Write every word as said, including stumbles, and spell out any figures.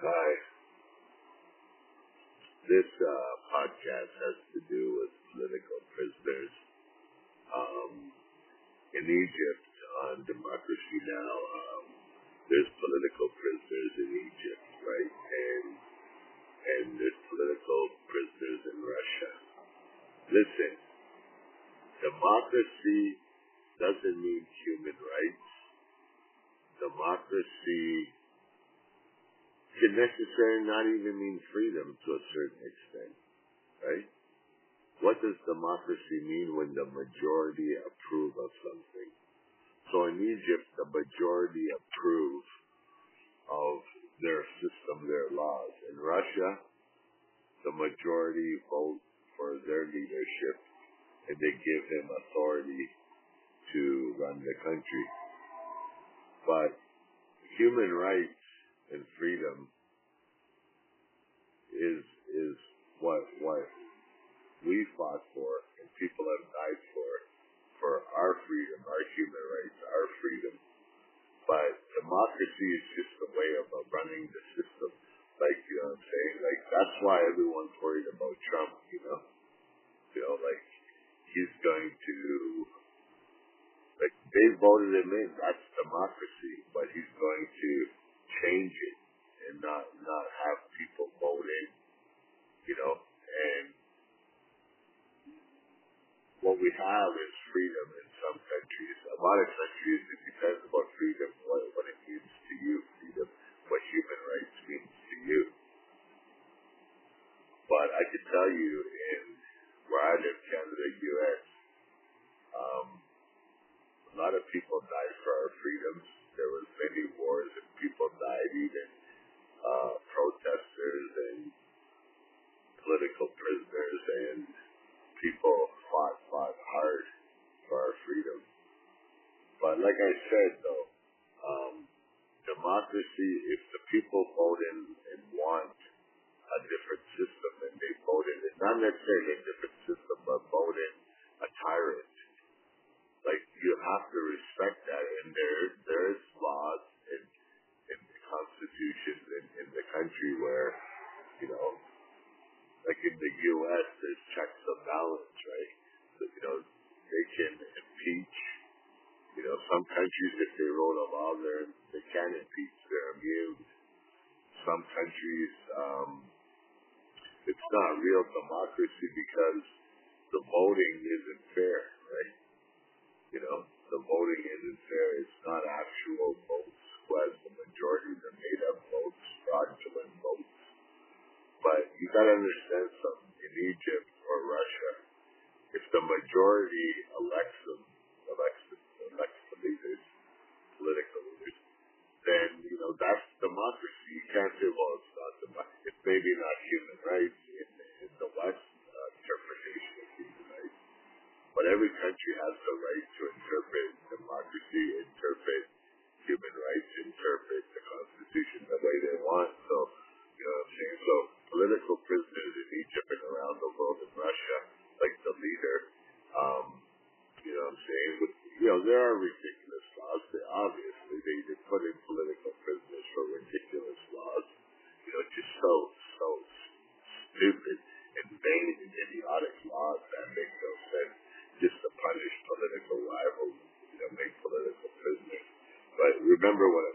Hi. This uh, podcast has to do with political prisoners um, in Egypt on Democracy Now. Um, there's political prisoners in Egypt, right? And and there's political prisoners in Russia. Listen, democracy doesn't mean human rights. Democracy can necessarily not even mean freedom to a certain extent, right? What does democracy mean when the majority approve of something? So in Egypt, the majority approve of their system, their laws. In Russia, the majority vote for their leadership, and they give him authority to run the country. But human rights and freedom is is what what we fought for, and people have died for, for our freedom, our human rights, our freedom. But democracy is just a way of uh, running the system. Like, you know what I'm saying? Like, that's why everyone's worried about Trump, you know? You know, like, he's going to, like, they voted him in. That's democracy. But he's going to change it and not, not have people vote in, you know? And what we have is freedom in some countries. A lot of countries, it depends about freedom, what, what it means to you, freedom, what human rights means to you. But I can tell you, in where I live, Canada, U S, um, a lot of people died for our freedoms. There was many wars and people died, even uh, protesters and political prisoners, and people fought, fought hard for our freedom. But like I said, though, um, democracy, if the people vote in and want a different system, and they vote in, it's not necessarily a different system, but vote in a tyrant. Like, you have to respect that, and there there is laws in, in the Constitution in, in the country where, you know, like in the U S, there's checks and balance, right? So, you know, they can impeach. You know, some countries, if they wrote a law there, they can't impeach. They're immune. Some countries, um, it's not real democracy because the voting isn't fair, right? You know, the voting isn't fair. It's not actual votes who has the majority. They're made up votes, fraudulent votes. But you got to understand something. In Egypt or Russia, if the majority elects them, elects, elects the leaders, political leaders, then, you know, that's democracy. You can't say, well, it's not democracy. It's maybe not human rights in, in the West uh, interpretation of human rights. But every country has the right to interpret democracy, interpret human rights, interpret the Constitution the way they want. So, you know what I'm saying? So, political prisoners in Egypt and around the world, in Russia, like the leader, um, you know what I'm saying? With, you know, there are ridiculous laws. They, obviously, they, they put in political prisoners for ridiculous laws. You know, just so, so stupid and vain and idiotic laws that make no sense, just to punish political rivals, you know, make political prisoners. But remember what